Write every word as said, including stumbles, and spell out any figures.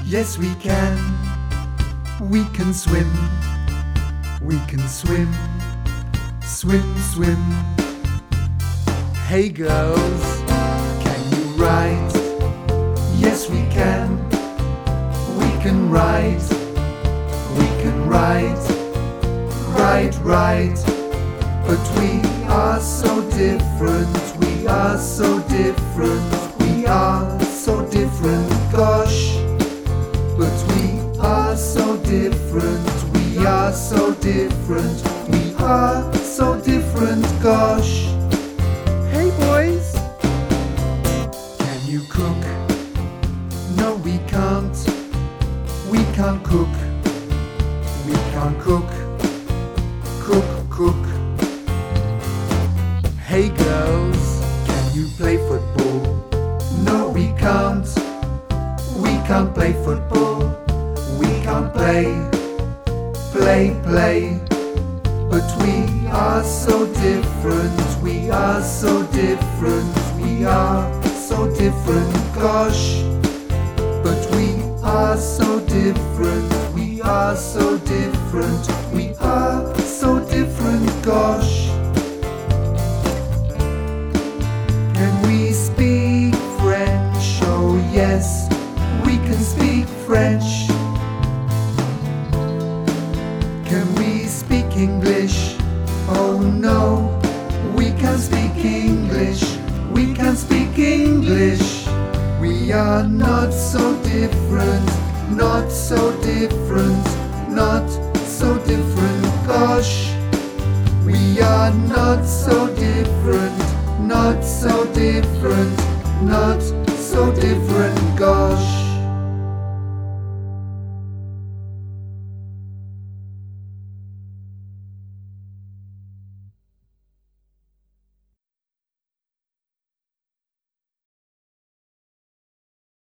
Yes, we can. We can swim. We can swim. Swim, swim. Hey girls, can you ride? Yes, we can. We can ride. We can ride. Ride, ride. But we are so different. We are so different. We are so different. Gosh. But we are so different. We are so different. We are so different. Gosh. Hey boys, can you cook? No, we can't. We can't cook. We can't cook. Cook, cook. Hey girls, can you play football? No, we can't. We can't play football. We can't play. Play, play. But we are so different. We are so different. We are so different. Gosh. But we are so different. We are so different. We are so different. Gosh. Can we speak French? Oh yes, we can speak French. Can we speak English? Oh no, we can't speak English. We can't speak English. We are not so different, not so different, not so different. Gosh, we are not so